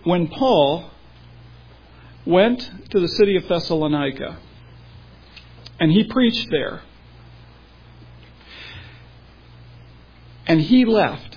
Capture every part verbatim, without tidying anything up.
when Paul went to the city of Thessalonica and he preached there, and he left,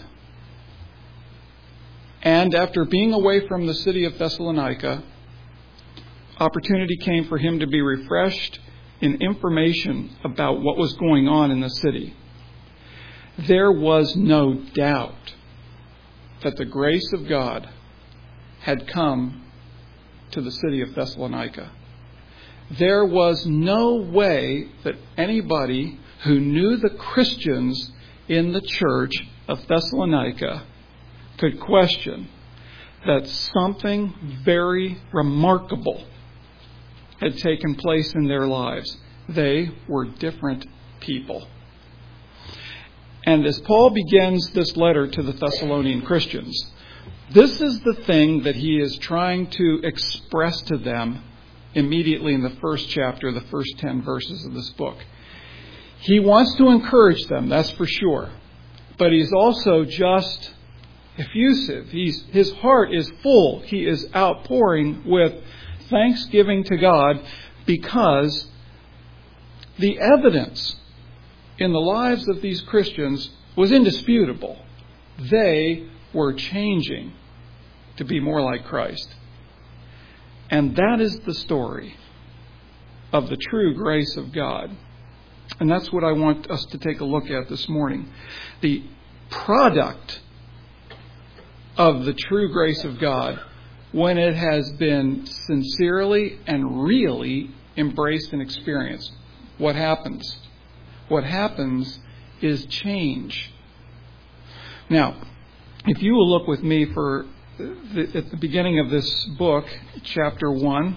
and after being away from the city of Thessalonica, opportunity came for him to be refreshed in information about what was going on in the city. There was no doubt that the grace of God had come to the city of Thessalonica. There was no way that anybody who knew the Christians in the church of Thessalonica could question that something very remarkable had taken place in their lives. They were different people. And as Paul begins this letter to the Thessalonian Christians, this is the thing that he is trying to express to them immediately in the first chapter, the first ten verses of this book. He wants to encourage them, that's for sure. But he's also just effusive. He's, his heart is full. He is outpouring with thanksgiving to God because the evidence in the lives of these Christians was indisputable. They were changing to be more like Christ. And that is the story of the true grace of God. And that's what I want us to take a look at this morning. The product of the true grace of God when it has been sincerely and really embraced and experienced. What happens? What happens is change. Now, if you will look with me for the, at the beginning of this book, chapter one,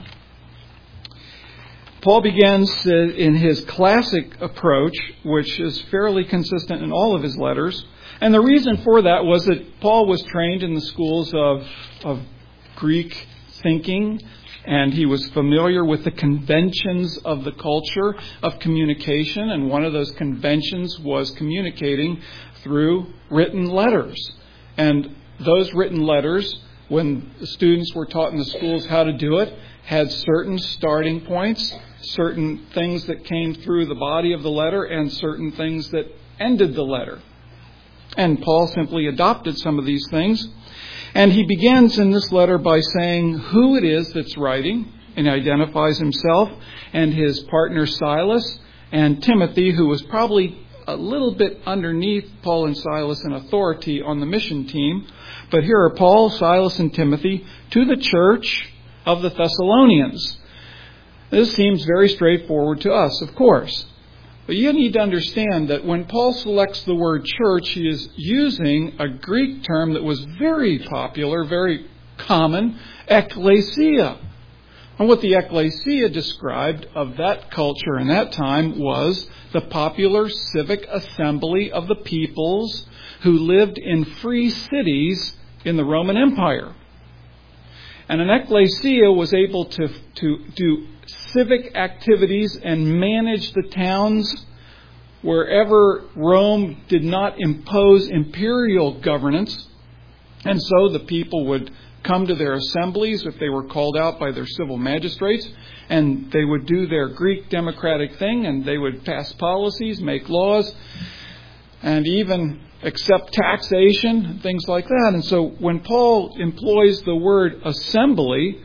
Paul begins in his classic approach, which is fairly consistent in all of his letters. And the reason for that was that Paul was trained in the schools of, of Greek thinking, and he was familiar with the conventions of the culture of communication. And one of those conventions was communicating through written letters. And those written letters, when the students were taught in the schools how to do it, had certain starting points, certain things that came through the body of the letter, and certain things that ended the letter. And Paul simply adopted some of these things. And he begins in this letter by saying who it is that's writing, and identifies himself and his partner Silas and Timothy, who was probably a little bit underneath Paul and Silas in authority on the mission team. But here are Paul, Silas, and Timothy to the church of the Thessalonians. This seems very straightforward to us, of course. But you need to understand that when Paul selects the word church, he is using a Greek term that was very popular, very common, ekklesia. And what the ekklesia described of that culture in that time was the popular civic assembly of the peoples who lived in free cities in the Roman Empire. And an ecclesia was able to, to do civic activities and manage the towns wherever Rome did not impose imperial governance. And so the people would come to their assemblies if they were called out by their civil magistrates, and they would do their Greek democratic thing, and they would pass policies, make laws, and even accept taxation, things like that. And so when Paul employs the word assembly,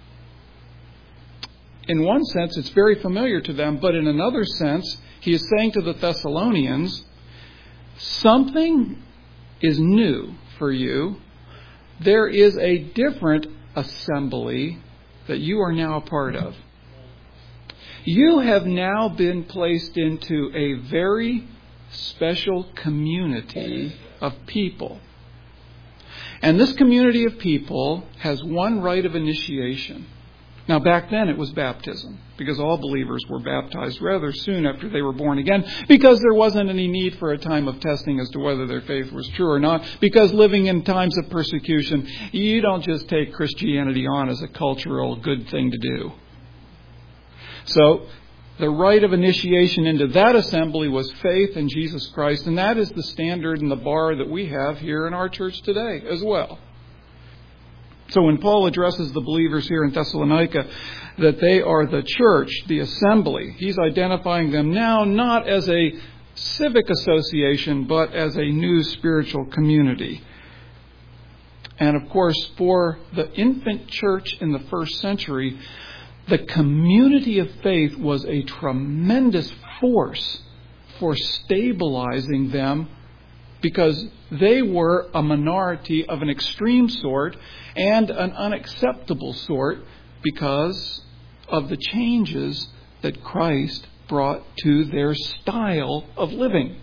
in one sense it's very familiar to them, but in another sense he is saying to the Thessalonians, something is new for you. There is a different assembly that you are now a part of. You have now been placed into a very special community of people. And this community of people has one rite of initiation. Now, back then it was baptism, because all believers were baptized rather soon after they were born again, because there wasn't any need for a time of testing as to whether their faith was true or not, because living in times of persecution, you don't just take Christianity on as a cultural good thing to do. So, the rite of initiation into that assembly was faith in Jesus Christ, and that is the standard and the bar that we have here in our church today as well. So when Paul addresses the believers here in Thessalonica, that they are the church, the assembly, he's identifying them now not as a civic association, but as a new spiritual community. And of course, for the infant church in the first century, the community of faith was a tremendous force for stabilizing them, because they were a minority of an extreme sort and an unacceptable sort because of the changes that Christ brought to their style of living.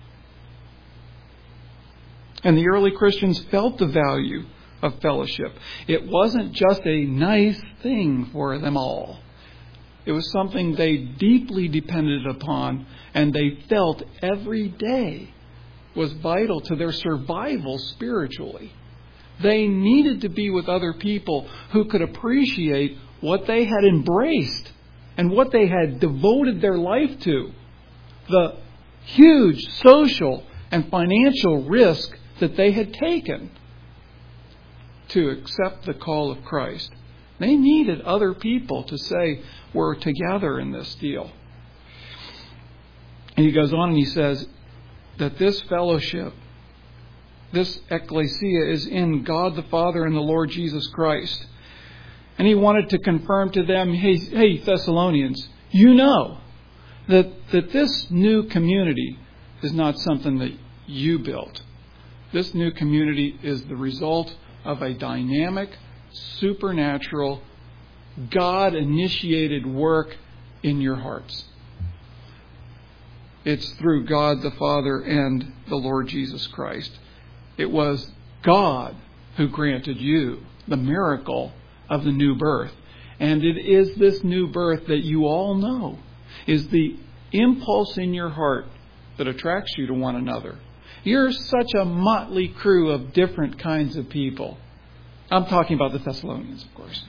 And the early Christians felt the value of fellowship. It wasn't just a nice thing for them all. It was something they deeply depended upon, and they felt every day was vital to their survival spiritually. They needed to be with other people who could appreciate what they had embraced and what they had devoted their life to. The huge social and financial risk that they had taken to accept the call of Christ. They needed other people to say, we're together in this deal. And he goes on and he says that this fellowship, this ecclesia, is in God the Father and the Lord Jesus Christ. And he wanted to confirm to them, hey, hey Thessalonians, you know that, that this new community is not something that you built. This new community is the result of a dynamic, supernatural, God-initiated work in your hearts. It's through God the Father and the Lord Jesus Christ. It was God who granted you the miracle of the new birth. And it is this new birth that you all know is the impulse in your heart that attracts you to one another. You're such a motley crew of different kinds of people. I'm talking about the Thessalonians, of course.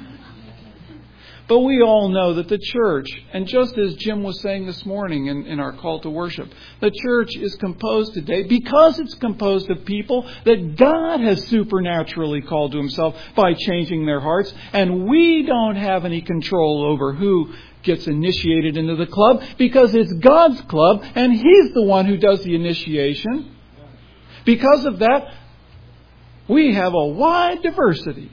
But we all know that the church, and just as Jim was saying this morning in, in our call to worship, the church is composed today because it's composed of people that God has supernaturally called to himself by changing their hearts. And we don't have any control over who gets initiated into the club because it's God's club and He's the one who does the initiation. Because of that, we have a wide diversity.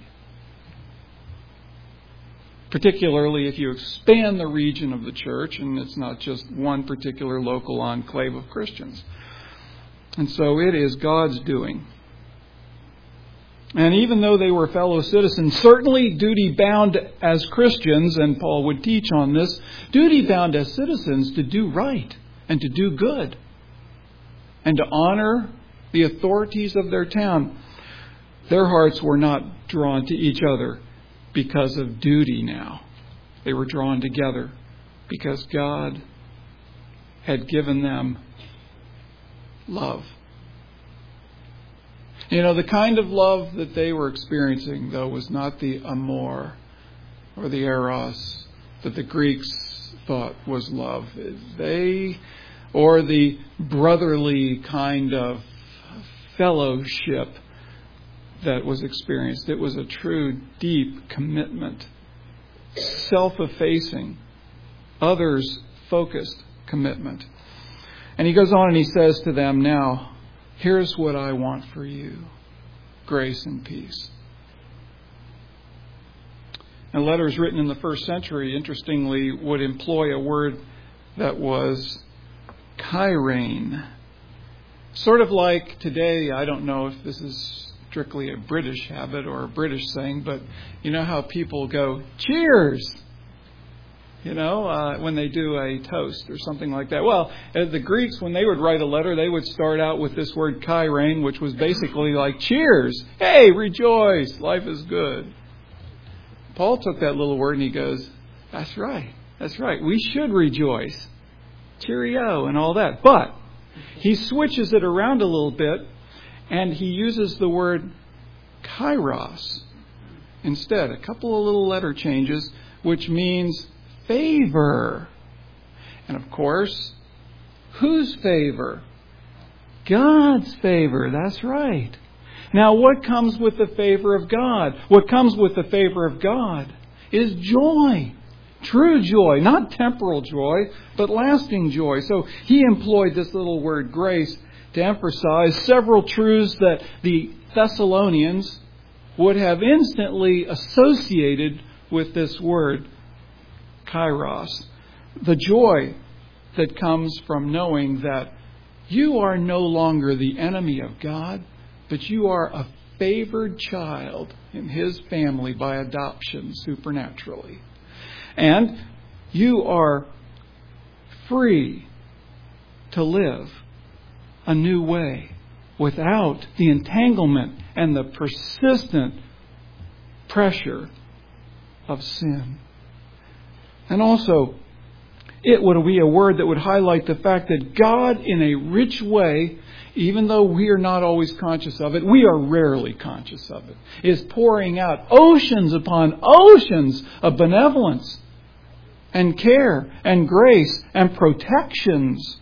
Particularly if you expand the region of the church and it's not just one particular local enclave of Christians. And so it is God's doing. And even though they were fellow citizens, certainly duty bound as Christians, and Paul would teach on this, duty bound as citizens to do right and to do good and to honor the authorities of their town. Their hearts were not drawn to each other because of duty now. They were drawn together because God had given them love. You know, the kind of love that they were experiencing, though, was not the amor or the eros that the Greeks thought was love. They, or the brotherly kind of fellowship that was experienced. It was a true, deep commitment, self-effacing, others-focused commitment. And he goes on and he says to them, now, here's what I want for you, grace and peace. And letters written in the first century, interestingly, would employ a word that was kairein. Sort of like today, I don't know if this is strictly a British habit or a British saying, but you know how people go, cheers, you know, uh, when they do a toast or something like that. Well, the Greeks, when they would write a letter, they would start out with this word kairein, which was basically like cheers. Hey, rejoice, life is good. Paul took that little word and he goes, that's right, that's right, we should rejoice. Cheerio and all that. But he switches it around a little bit and he uses the word kairos instead. A couple of little letter changes, which means favor. And of course, whose favor? God's favor. That's right. Now, what comes with the favor of God? What comes with the favor of God is joy. True joy, not temporal joy, but lasting joy. So he employed this little word grace to emphasize several truths that the Thessalonians would have instantly associated with this word, kairos. The joy that comes from knowing that you are no longer the enemy of God, but you are a favored child in His family by adoption supernaturally. And you are free to live a new way without the entanglement and the persistent pressure of sin. And also, it would be a word that would highlight the fact that God, in a rich way, even though we are not always conscious of it, we are rarely conscious of it, is pouring out oceans upon oceans of benevolence and care and grace and protections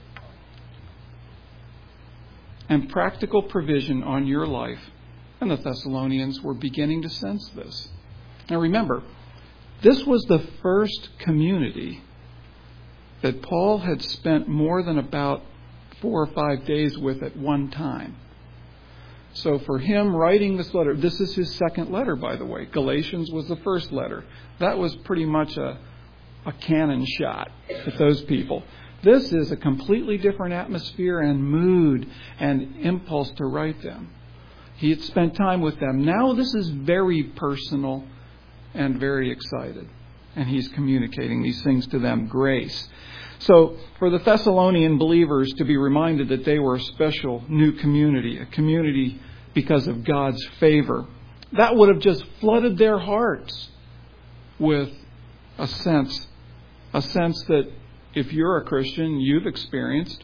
and practical provision on your life. And the Thessalonians were beginning to sense this. Now remember, this was the first community that Paul had spent more than about four or five days with at one time. So for him writing this letter, this is his second letter, by the way. Galatians was the first letter. That was pretty much a, a cannon shot at those people. This is a completely different atmosphere and mood and impulse to write them. He had spent time with them. Now this is very personal and very excited. And he's communicating these things to them. Grace. So for the Thessalonian believers to be reminded that they were a special new community, a community because of God's favor, that would have just flooded their hearts with a sense, a sense that if you're a Christian, you've experienced.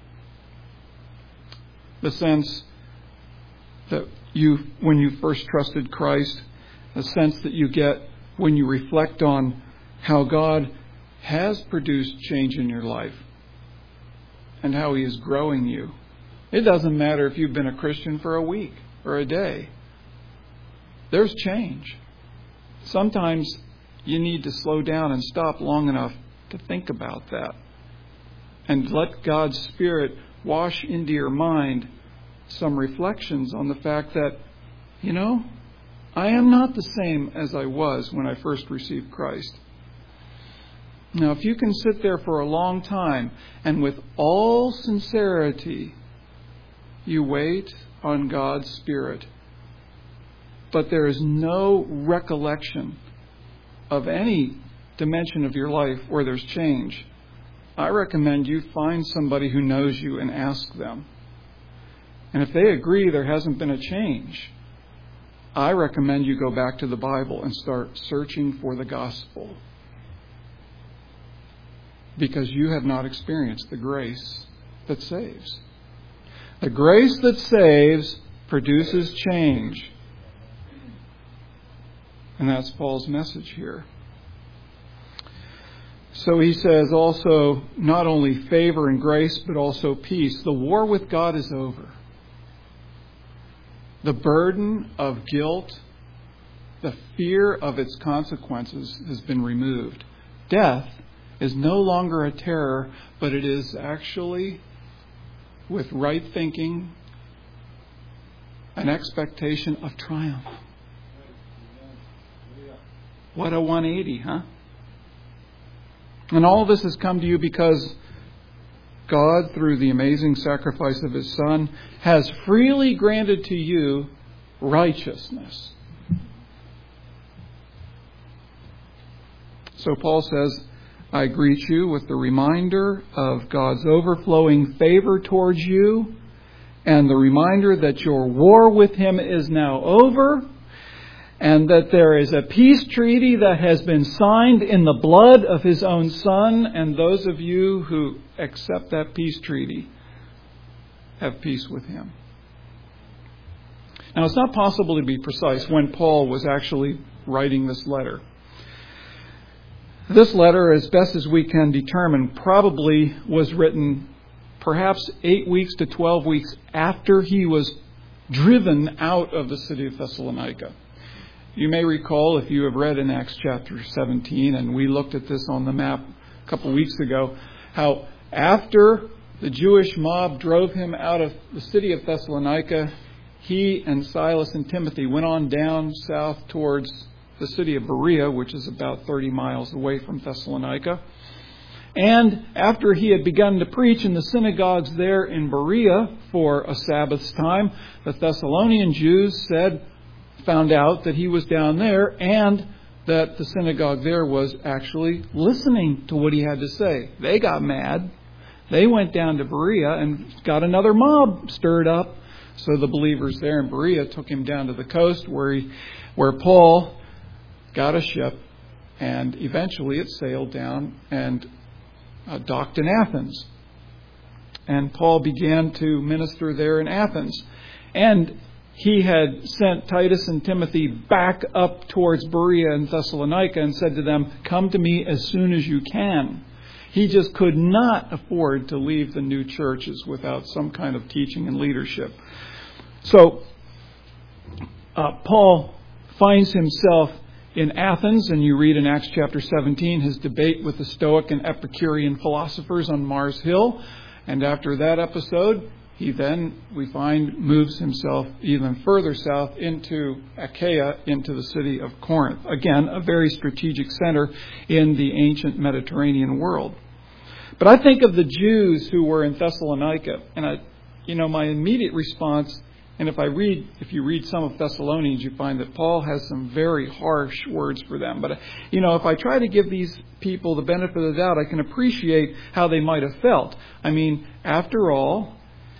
The sense that you, when you first trusted Christ, a sense that you get when you reflect on how God has produced change in your life and how He is growing you. It doesn't matter if you've been a Christian for a week or a day. There's change. Sometimes you need to slow down and stop long enough to think about that and let God's Spirit wash into your mind some reflections on the fact that, you know, I am not the same as I was when I first received Christ. Now, if you can sit there for a long time and with all sincerity you wait on God's Spirit, but there is no recollection of any dimension of your life where there's change, I recommend you find somebody who knows you and ask them. And if they agree there hasn't been a change, I recommend you go back to the Bible and start searching for the gospel. Because you have not experienced the grace that saves. The grace that saves produces change. And that's Paul's message here. So he says also not only favor and grace, but also peace. The war with God is over. The burden of guilt, the fear of its consequences has been removed. Death is no longer a terror, but it is actually, with right thinking, an expectation of triumph. What a one eighty, huh? And all this has come to you because God, through the amazing sacrifice of His Son, has freely granted to you righteousness. So Paul says, I greet you with the reminder of God's overflowing favor towards you and the reminder that your war with Him is now over and that there is a peace treaty that has been signed in the blood of His own Son, and those of you who accept that peace treaty have peace with Him. Now, it's not possible to be precise when Paul was actually writing this letter. This letter, as best as we can determine, probably was written perhaps eight weeks to twelve weeks after he was driven out of the city of Thessalonica. You may recall, if you have read in Acts chapter seventeen, and we looked at this on the map a couple weeks ago, how after the Jewish mob drove him out of the city of Thessalonica, he and Silas and Timothy went on down south towards the city of Berea, which is about thirty miles away from Thessalonica. And after he had begun to preach in the synagogues there in Berea for a Sabbath's time, the Thessalonian Jews said, found out that he was down there and that the synagogue there was actually listening to what he had to say. They got mad. They went down to Berea and got another mob stirred up. So the believers there in Berea took him down to the coast where he, where Paul got a ship, and eventually it sailed down and uh, docked in Athens. And Paul began to minister there in Athens. And he had sent Titus and Timothy back up towards Berea and Thessalonica and said to them, "Come to me as soon as you can." He just could not afford to leave the new churches without some kind of teaching and leadership. So uh, Paul finds himself in Athens, and you read in Acts chapter seventeen his debate with the Stoic and Epicurean philosophers on Mars Hill. And after that episode, he then, we find, moves himself even further south into Achaia, into the city of Corinth. Again, a very strategic center in the ancient Mediterranean world. But I think of the Jews who were in Thessalonica, and I, you know, my immediate response, and if I read, if you read some of Thessalonians, you find that Paul has some very harsh words for them. But, you know, if I try to give these people the benefit of the doubt, I can appreciate how they might have felt. I mean, after all,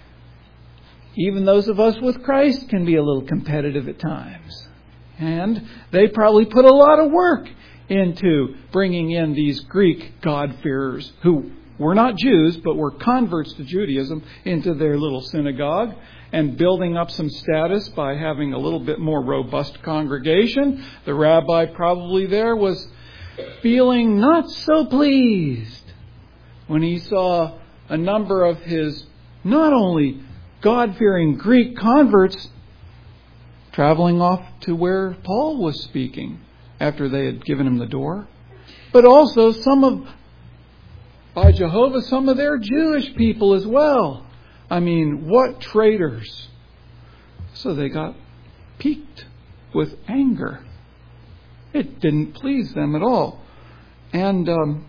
even those of us with Christ can be a little competitive at times. And they probably put a lot of work into bringing in these Greek God-fearers who were not Jews, but were converts to Judaism, into their little synagogue and building up some status by having a little bit more robust congregation. The rabbi probably there was feeling not so pleased when he saw a number of his not only God-fearing Greek converts traveling off to where Paul was speaking after they had given him the door, but also some of, by Jehovah, some of their Jewish people as well. I mean, what traitors. So they got piqued with anger. It didn't please them at all. And um,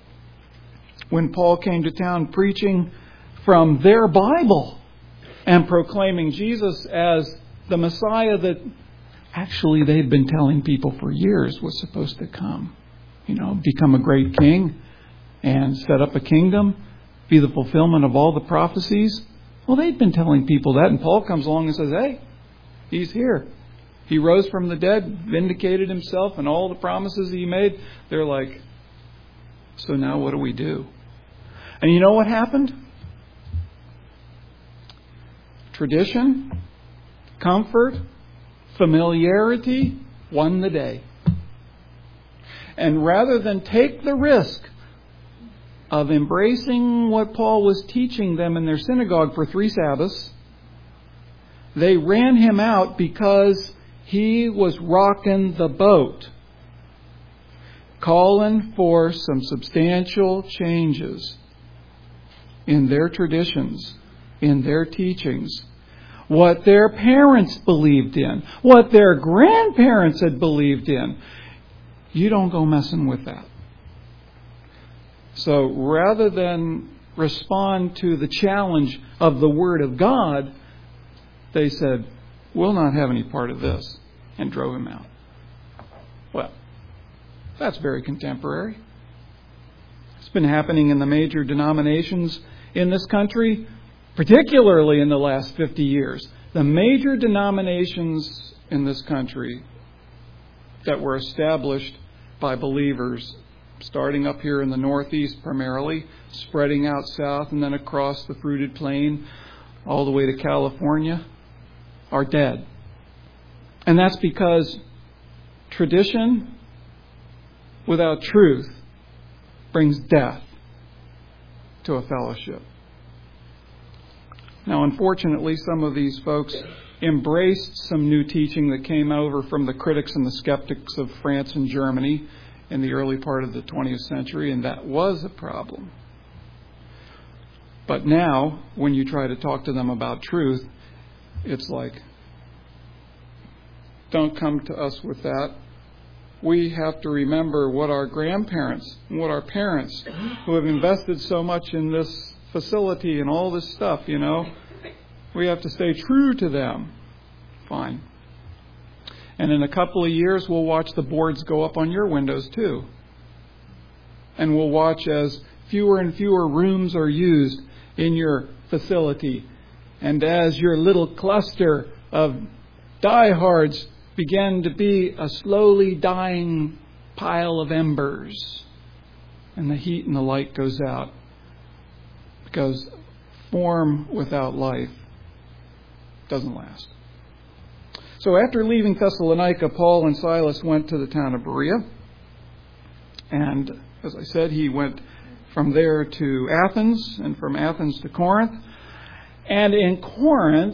when Paul came to town preaching from their Bible and proclaiming Jesus as the Messiah that actually they'd been telling people for years was supposed to come. You know, become a great king and set up a kingdom, be the fulfillment of all the prophecies. Well, they'd been telling people that, and Paul comes along and says, hey, he's here. He rose from the dead, vindicated himself and all the promises he made. They're like, so now what do we do? And you know what happened? Tradition, comfort, familiarity won the day. And rather than take the risk of embracing what Paul was teaching them in their synagogue for three Sabbaths, they ran him out because he was rocking the boat, calling for some substantial changes in their traditions, in their teachings, what their parents believed in, what their grandparents had believed in. You don't go messing with that. So rather than respond to the challenge of the Word of God, they said, we'll not have any part of this, and drove him out. Well, that's very contemporary. It's been happening in the major denominations in this country, particularly in the last fifty years. The major denominations in this country that were established by believers, starting up here in the Northeast primarily, spreading out south and then across the fruited plain all the way to California, are dead. And that's because tradition without truth brings death to a fellowship. Now, unfortunately, some of these folks embraced some new teaching that came over from the critics and the skeptics of France and Germany in the early part of the twentieth century, and that was a problem. But now, when you try to talk to them about truth, it's like, don't come to us with that. We have to remember what our grandparents, what our parents, who have invested so much in this facility and all this stuff, you know, we have to stay true to them. Fine. And in a couple of years, we'll watch the boards go up on your windows too. And we'll watch as fewer and fewer rooms are used in your facility. And as your little cluster of diehards begin to be a slowly dying pile of embers, and the heat and the light goes out, because form without life doesn't last. So after leaving Thessalonica, Paul and Silas went to the town of Berea, and as I said, he went from there to Athens, and from Athens to Corinth. And in Corinth,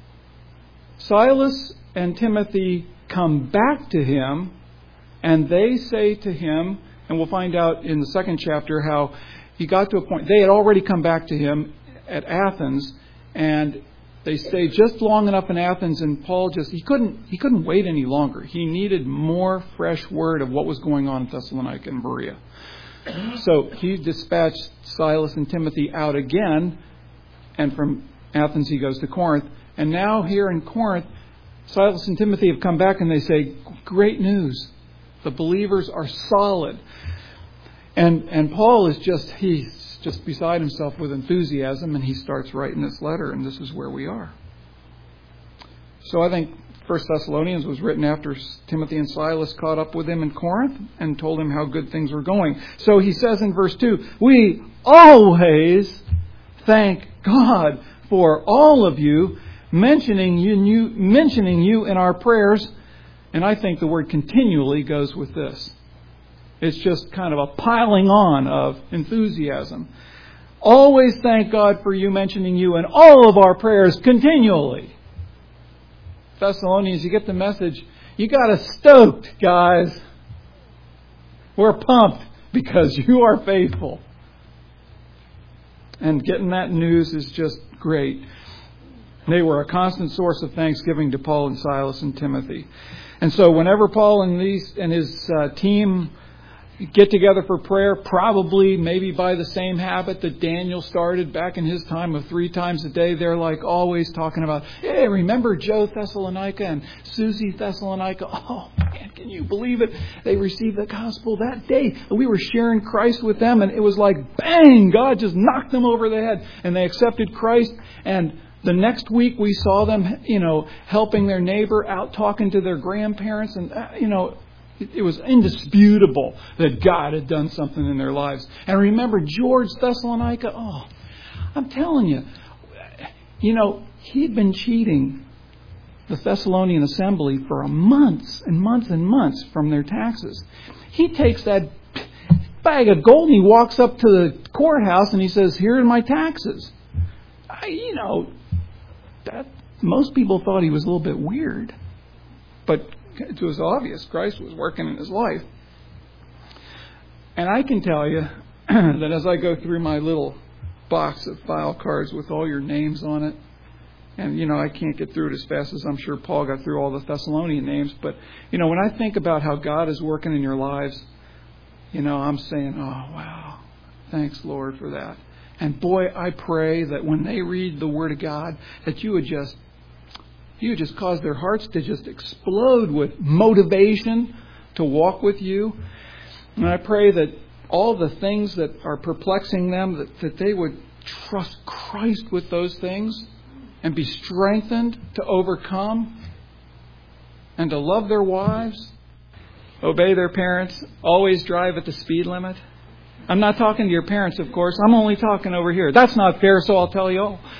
Silas and Timothy come back to him, and they say to him, and we'll find out in the second chapter how he got to a point. They had already come back to him at Athens, and they stayed just long enough in Athens, and Paul just, he couldn't he couldn't wait any longer. He needed more fresh word of what was going on in Thessalonica and Berea. So he dispatched Silas and Timothy out again, and from Athens he goes to Corinth. And now here in Corinth, Silas and Timothy have come back and they say, great news. The believers are solid. And and Paul is just, he's just beside himself with enthusiasm, and he starts writing this letter, and this is where we are. So I think First Thessalonians was written after Timothy and Silas caught up with him in Corinth and told him how good things were going. So he says in verse two, we always thank God for all of you, mentioning you, mentioning you in our prayers. And I think the word continually goes with this. It's just kind of a piling on of enthusiasm. Always thank God for you, mentioning you in all of our prayers continually. Thessalonians, you get the message. You got us stoked, guys. We're pumped because you are faithful. And getting that news is just great. They were a constant source of thanksgiving to Paul and Silas and Timothy. And so whenever Paul and these and his uh, team get together for prayer, probably maybe by the same habit that Daniel started back in his time of three times a day, they're like always talking about, hey, remember Joe Thessalonica and Susie Thessalonica? Oh, man, can you believe it? They received the gospel that day. We were sharing Christ with them, and it was like, bang, God just knocked them over the head. And they accepted Christ, and the next week we saw them, you know, helping their neighbor out, talking to their grandparents, and, uh, you know, it was indisputable that God had done something in their lives. And remember George Thessalonica? Oh, I'm telling you, you know, he'd been cheating the Thessalonian assembly for months and months and months from their taxes. He takes that bag of gold and he walks up to the courthouse and he says, here are my taxes. I, you know, that most people thought he was a little bit weird. But it was obvious Christ was working in his life. And I can tell you that as I go through my little box of file cards with all your names on it, and, you know, I can't get through it as fast as I'm sure Paul got through all the Thessalonian names, but, you know, when I think about how God is working in your lives, you know, I'm saying, oh, wow, thanks, Lord, for that. And boy, I pray that when they read the Word of God, that you would just You just cause their hearts to just explode with motivation to walk with you. And I pray that all the things that are perplexing them, that, that they would trust Christ with those things and be strengthened to overcome and to love their wives, obey their parents, always drive at the speed limit. I'm not talking to your parents, of course. I'm only talking over here. That's not fair, so I'll tell you all.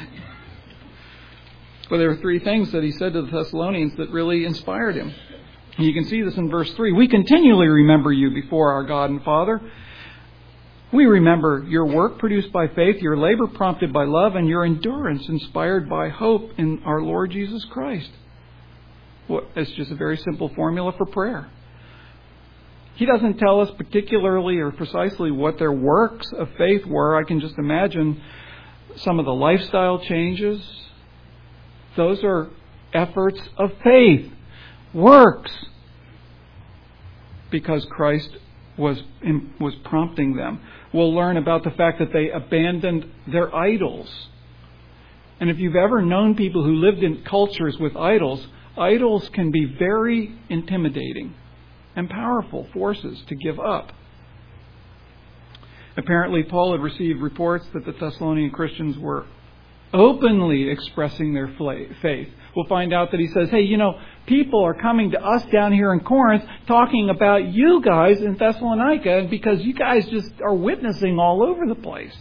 But there were three things that he said to the Thessalonians that really inspired him. And you can see this in verse three. We continually remember you before our God and Father. We remember your work produced by faith, your labor prompted by love, and your endurance inspired by hope in our Lord Jesus Christ. Well, it's just a very simple formula for prayer. He doesn't tell us particularly or precisely what their works of faith were. I can just imagine some of the lifestyle changes. Those are efforts of faith, works, because Christ was was prompting them. We'll learn about the fact that they abandoned their idols. And if you've ever known people who lived in cultures with idols, idols can be very intimidating and powerful forces to give up. Apparently, Paul had received reports that the Thessalonian Christians were openly expressing their faith. We'll find out that he says, hey, you know, people are coming to us down here in Corinth talking about you guys in Thessalonica because you guys just are witnessing all over the place.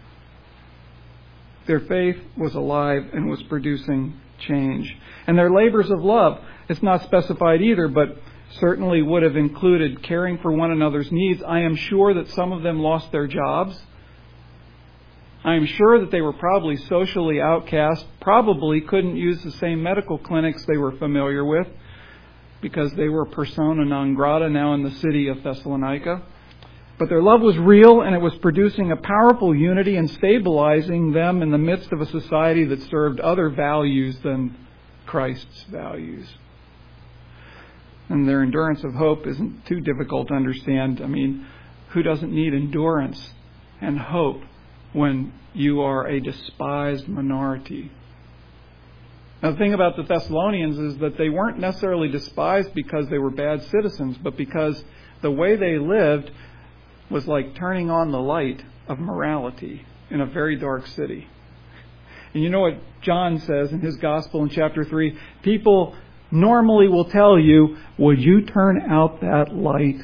Their faith was alive and was producing change. And their labors of love, it's not specified either, but certainly would have included caring for one another's needs. I am sure that some of them lost their jobs. I am sure that they were probably socially outcast, probably couldn't use the same medical clinics they were familiar with because they were persona non grata now in the city of Thessalonica. But their love was real, and it was producing a powerful unity and stabilizing them in the midst of a society that served other values than Christ's values. And their endurance of hope isn't too difficult to understand. I mean, who doesn't need endurance and hope when you are a despised minority? Now, the thing about the Thessalonians is that they weren't necessarily despised because they were bad citizens, but because the way they lived was like turning on the light of morality in a very dark city. And you know what John says in his gospel in chapter three? People normally will tell you, would you turn out that light?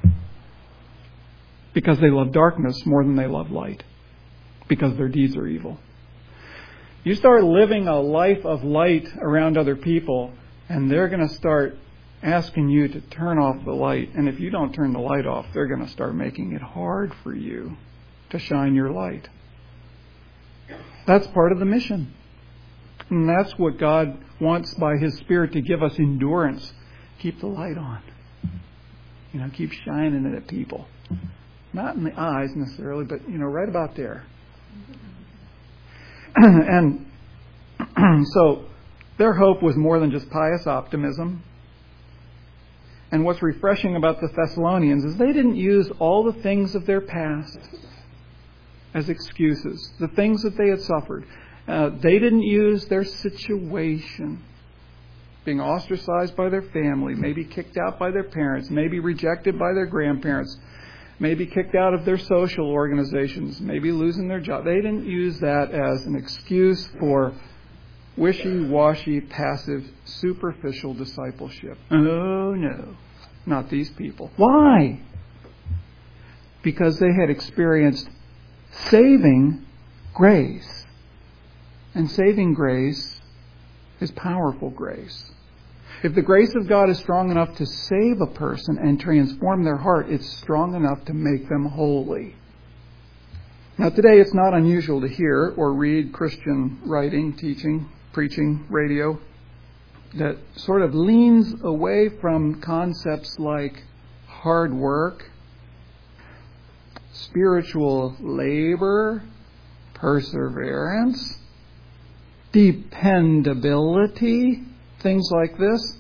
Because they love darkness more than they love light. Because their deeds are evil. You start living a life of light around other people, and they're going to start asking you to turn off the light. And if you don't turn the light off, they're going to start making it hard for you to shine your light. That's part of the mission. And that's what God wants by His Spirit, to give us endurance. Keep the light on. You know, keep shining it at people. Not in the eyes necessarily, but, you know, right about there. And so their hope was more than just pious optimism. And what's refreshing about the Thessalonians is they didn't use all the things of their past as excuses, the things that they had suffered. Uh, they didn't use their situation, being ostracized by their family, maybe kicked out by their parents, maybe rejected by their grandparents, maybe kicked out of their social organizations, maybe losing their job. They didn't use that as an excuse for wishy-washy, passive, superficial discipleship. Oh, no. Not these people. Why? Because they had experienced saving grace. And saving grace is powerful grace. If the grace of God is strong enough to save a person and transform their heart, it's strong enough to make them holy. Now, today it's not unusual to hear or read Christian writing, teaching, preaching, radio that sort of leans away from concepts like hard work, spiritual labor, perseverance, dependability, things like this.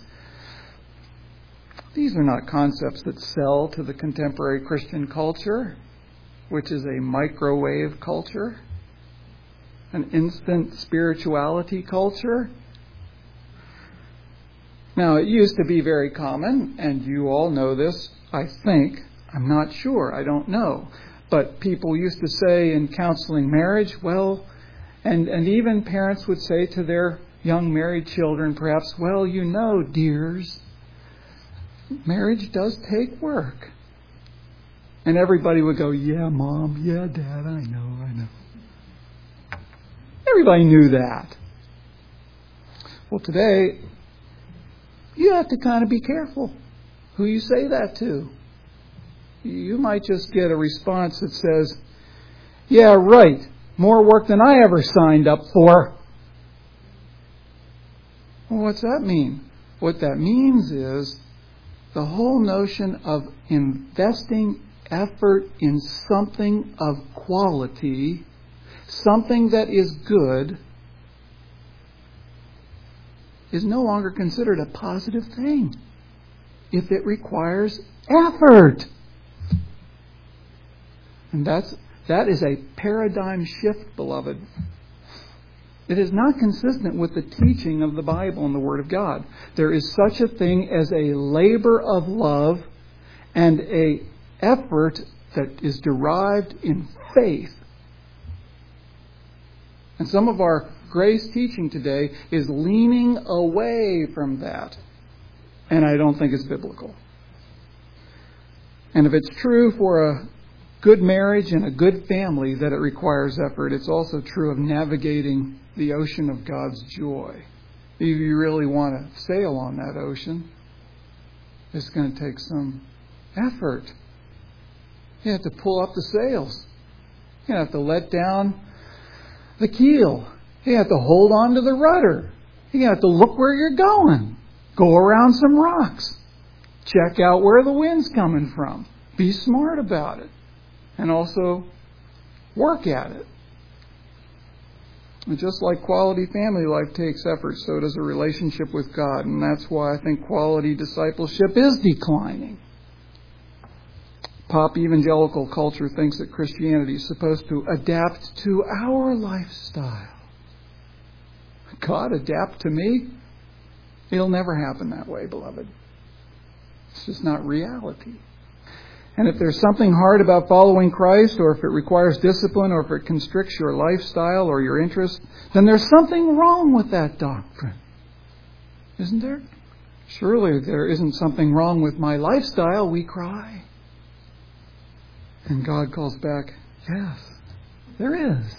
These are not concepts that sell to the contemporary Christian culture, which is a microwave culture, an instant spirituality culture. Now, it used to be very common, and you all know this, I think. I'm not sure. I don't know. But people used to say in counseling marriage, well, and, and even parents would say to their young married children, perhaps, well, you know, dears, marriage does take work. And everybody would go, yeah, Mom, yeah, Dad, I know, I know. Everybody knew that. Well, today, you have to kind of be careful who you say that to. you might just get a response that says, yeah, right, more work than I ever signed up for. Well, what's that mean? What that means is the whole notion of investing effort in something of quality, something that is good, is no longer considered a positive thing if it requires effort. And that's that is a paradigm shift, beloved. It is not consistent with the teaching of the Bible and the Word of God. There is such a thing as a labor of love and a effort that is derived in faith. And some of our grace teaching today is leaning away from that. And I don't think it's biblical. And if it's true for a good marriage and a good family that it requires effort, it's also true of navigating the ocean of God's joy. If you really want to sail on that ocean, it's going to take some effort. You have to pull up the sails. You have to let down the keel. You have to hold on to the rudder. You have to look where you're going. Go around some rocks. Check out where the wind's coming from. Be smart about it. And also work at it. And just like quality family life takes effort, so does a relationship with God. And that's why I think quality discipleship is declining. Pop evangelical culture thinks that Christianity is supposed to adapt to our lifestyle. God, adapt to me? It'll never happen that way, beloved. It's just not reality. And if there's something hard about following Christ, or if it requires discipline, or if it constricts your lifestyle or your interest, then there's something wrong with that doctrine. Isn't there? Surely there isn't something wrong with my lifestyle, we cry. And God calls back, yes, there is.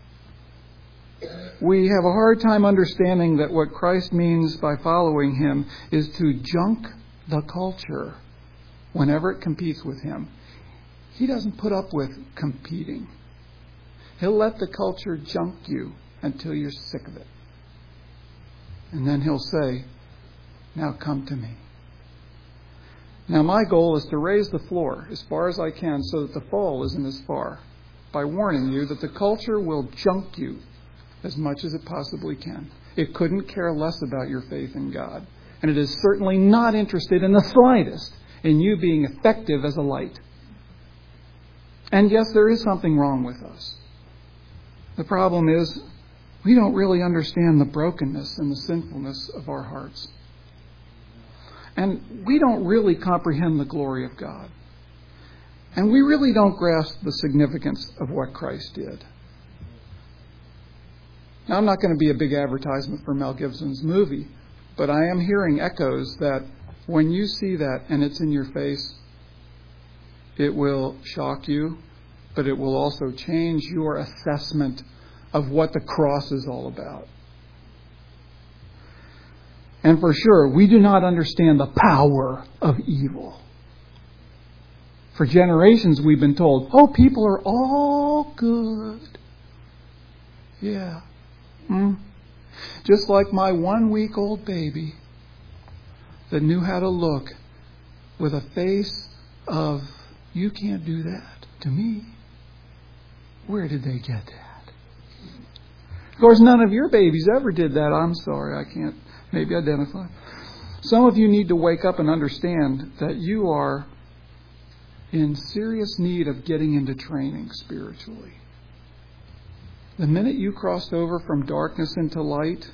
We have a hard time understanding that what Christ means by following Him is to junk the culture whenever it competes with Him. He doesn't put up with competing. He'll let the culture junk you until you're sick of it. And then He'll say, now come to me. Now my goal is to raise the floor as far as I can so that the fall isn't as far, by warning you that the culture will junk you as much as it possibly can. It couldn't care less about your faith in God. And it is certainly not interested in the slightest in you being effective as a light. And yes, there is something wrong with us. The problem is we don't really understand the brokenness and the sinfulness of our hearts. And we don't really comprehend the glory of God. And we really don't grasp the significance of what Christ did. Now, I'm not going to be a big advertisement for Mel Gibson's movie, but I am hearing echoes that when you see that and it's in your face, it will shock you, but it will also change your assessment of what the cross is all about. And for sure, we do not understand the power of evil. For generations we've been told, oh, people are all good. Yeah. Hmm. Just like my one-week-old baby that knew how to look with a face of, you can't do that to me. Where did they get that? Of course, none of your babies ever did that. I'm sorry, I can't maybe identify. Some of you need to wake up and understand that you are in serious need of getting into training spiritually. The minute you crossed over from darkness into light,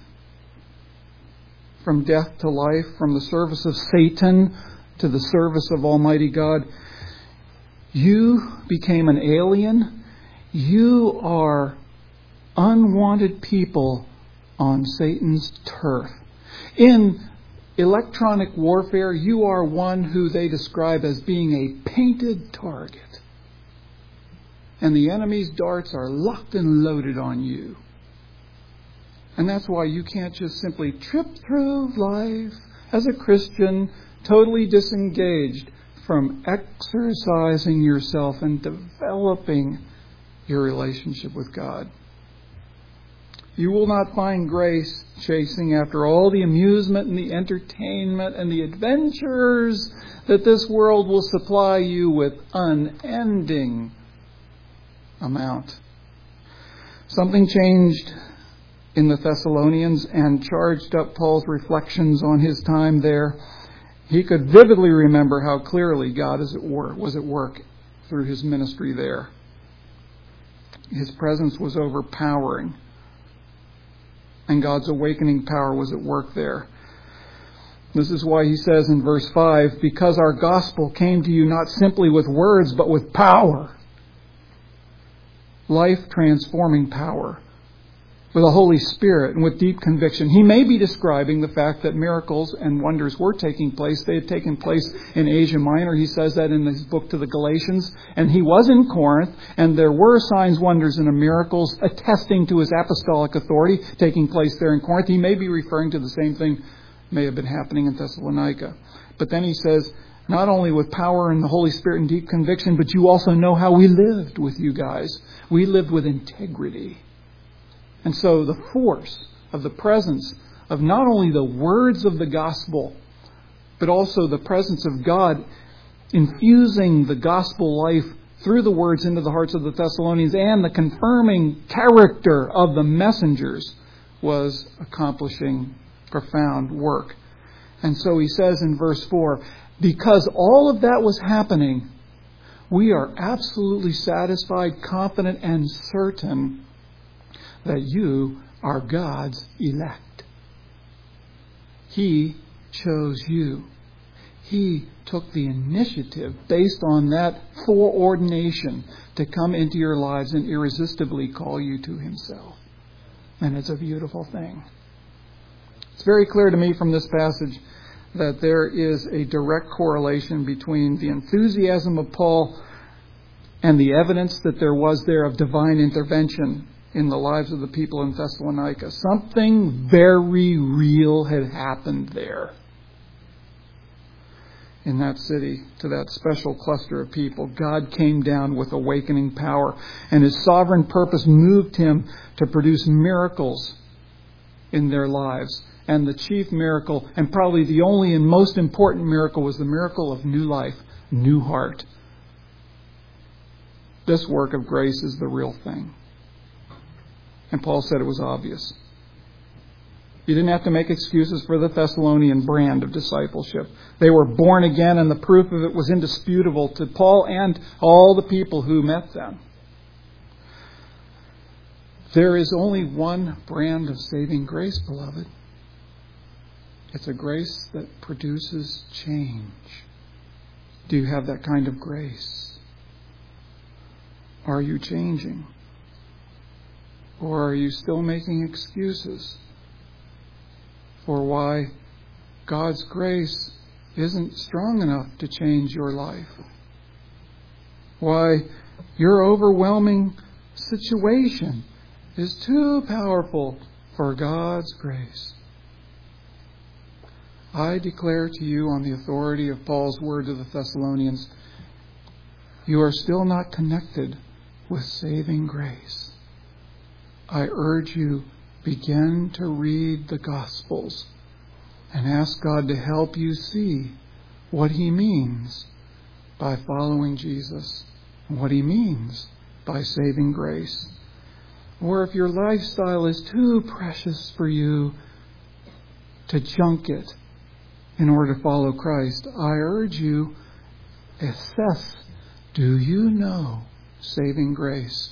from death to life, from the service of Satan to the service of Almighty God, you became an alien. You are unwanted people on Satan's turf. In electronic warfare, you are one who they describe as being a painted target. And the enemy's darts are locked and loaded on you. And that's why you can't just simply trip through life as a Christian, totally disengaged from exercising yourself and developing your relationship with God. You will not find grace chasing after all the amusement and the entertainment and the adventures that this world will supply you with unending amount. Something changed in the Thessalonians and charged up Paul's reflections on his time there. He could vividly remember how clearly God is at work, was at work through his ministry there. His presence was overpowering, and God's awakening power was at work there. This is why he says in verse five, because our gospel came to you not simply with words, but with power. Life-transforming power. With the Holy Spirit and with deep conviction. He may be describing the fact that miracles and wonders were taking place. They had taken place in Asia Minor. He says that in his book to the Galatians. And he was in Corinth, and there were signs, wonders, and miracles attesting to his apostolic authority taking place there in Corinth. He may be referring to the same thing may have been happening in Thessalonica. But then he says, not only with power and the Holy Spirit and deep conviction, but you also know how we lived with you guys. We lived with integrity. And so the force of the presence of not only the words of the gospel, but also the presence of God infusing the gospel life through the words into the hearts of the Thessalonians and the confirming character of the messengers was accomplishing profound work. And so he says in verse four, because all of that was happening, we are absolutely satisfied, confident, and certain that you are God's elect. He chose you. He took the initiative based on that foreordination to come into your lives and irresistibly call you to himself. And it's a beautiful thing. It's very clear to me from this passage that there is a direct correlation between the enthusiasm of Paul and the evidence that there was there of divine intervention in the lives of the people in Thessalonica. Something very real had happened there in that city to that special cluster of people. God came down with awakening power, and his sovereign purpose moved him to produce miracles in their lives. And the chief miracle, and probably the only and most important miracle, was the miracle of new life, new heart. This work of grace is the real thing. And Paul said it was obvious. You didn't have to make excuses for the Thessalonian brand of discipleship. They were born again, and the proof of it was indisputable to Paul and all the people who met them. There is only one brand of saving grace, beloved. It's a grace that produces change. Do you have that kind of grace? Are you changing? Or are you still making excuses for why God's grace isn't strong enough to change your life? Why your overwhelming situation is too powerful for God's grace? I declare to you on the authority of Paul's word to the Thessalonians, you are still not connected with saving grace. I urge you, begin to read the Gospels and ask God to help you see what he means by following Jesus and what he means by saving grace. Or if your lifestyle is too precious for you to junk it in order to follow Christ, I urge you, assess, do you know saving grace?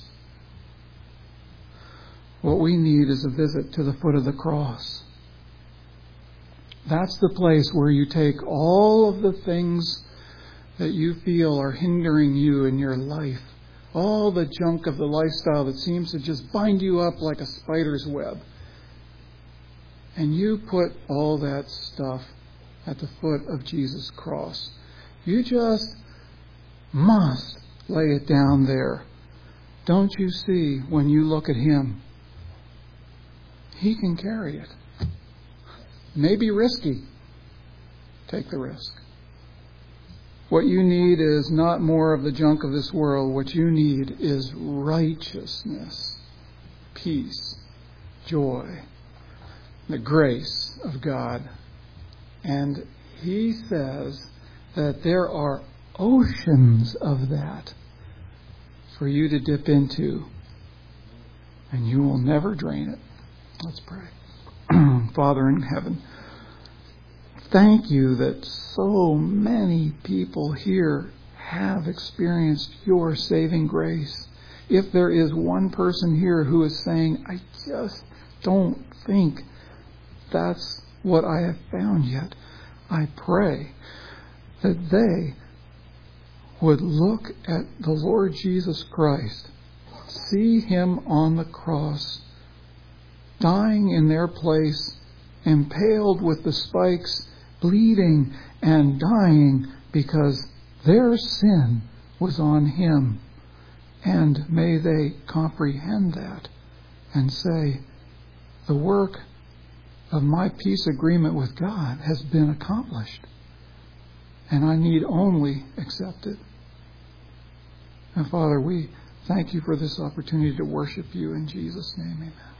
What we need is a visit to the foot of the cross. That's the place where you take all of the things that you feel are hindering you in your life, all the junk of the lifestyle that seems to just bind you up like a spider's web, and you put all that stuff at the foot of Jesus' cross. You just must lay it down there. Don't you see, when you look at him, he can carry it. It may be risky. Take the risk. What you need is not more of the junk of this world. What you need is righteousness, peace, joy, the grace of God. And he says that there are oceans of that for you to dip into, and you will never drain it. Let's pray. Father in heaven, thank you that so many people here have experienced your saving grace. If there is one person here who is saying, I just don't think that's what I have found yet, I pray that they would look at the Lord Jesus Christ, see him on the cross, dying in their place, impaled with the spikes, bleeding and dying because their sin was on him. And may they comprehend that and say, the work of my peace agreement with God has been accomplished, and I need only accept it. And Father, we thank you for this opportunity to worship you in Jesus' name. Amen.